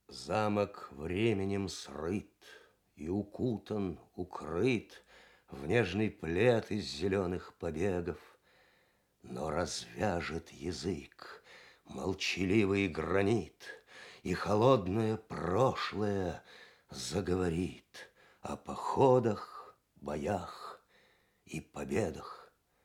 Замок временем срыт и укутан, укрыт в нежный плед из зеленых побегов. Но развяжет язык молчаливый гранит, и холодное прошлое заговорит о походах, боях и победах.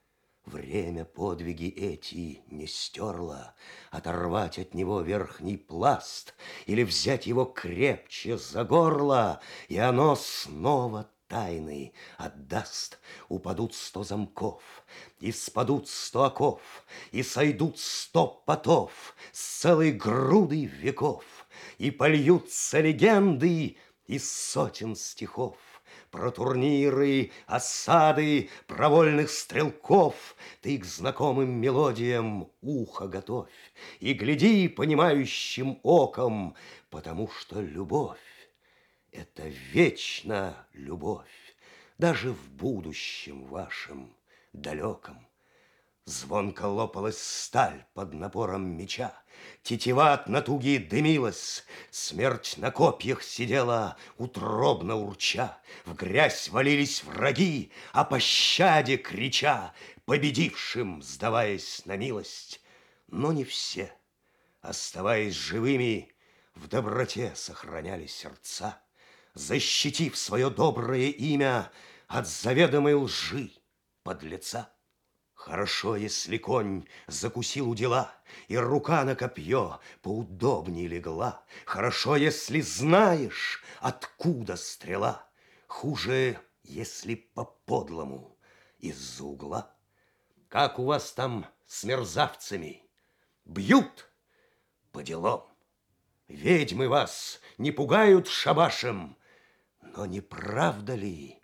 Время подвиги эти не стерло, оторвать от него верхний пласт или взять его крепче за горло, и оно снова тайны отдаст. Упадут 100 замков, и спадут 100 оков, и сойдут 100 потов с целой грудой веков, и польются легенды из сотен стихов. Про турниры, осады, про вольных стрелков ты к знакомым мелодиям ухо готовь и гляди понимающим оком, потому что любовь — это вечно любовь, даже в будущем вашем далеком. Звонко лопалась сталь под напором меча, тетива от натуги дымилась, смерть на копьях сидела, утробно урча. В грязь валились враги, о пощаде крича, победившим сдаваясь на милость. Но не все, оставаясь живыми, в доброте сохраняли сердца, защитив свое доброе имя от заведомой лжи подлеца. Хорошо, если конь закусил у дела, и рука на копье поудобнее легла. Хорошо, если знаешь, откуда стрела. Хуже, если по-подлому из-за угла. Как у вас там с мерзавцами? Бьют по делам. Ведьмы вас не пугают шабашем, но не правда ли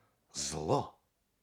зло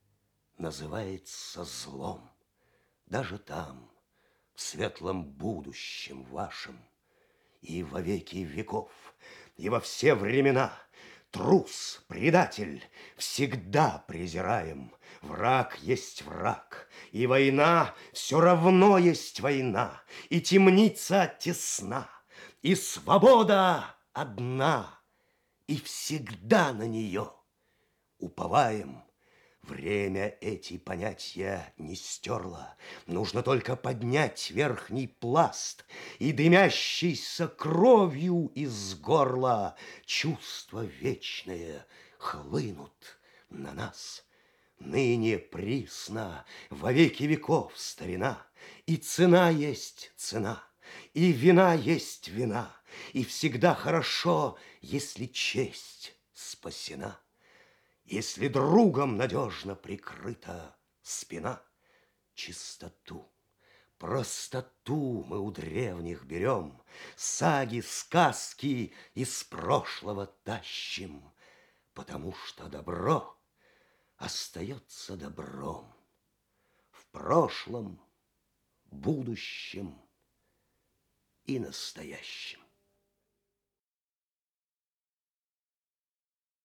называется злом? Даже там, в светлом будущем вашем, и во веки веков, и во все времена, трус, предатель, всегда презираем. Враг есть враг, и война все равно есть война, и темница тесна, и свобода одна, и всегда на нее уповаем. Время эти понятия не стерло. Нужно только поднять верхний пласт, и дымящейся кровью из горла чувства вечные хлынут на нас. Ныне присно во веки веков старина, и цена есть цена, и вина есть вина, и всегда хорошо, если честь спасена. Если другом надежно прикрыта спина, чистоту, простоту мы у древних берем, саги, сказки из прошлого тащим, потому что добро остается добром в прошлом, будущем и настоящем.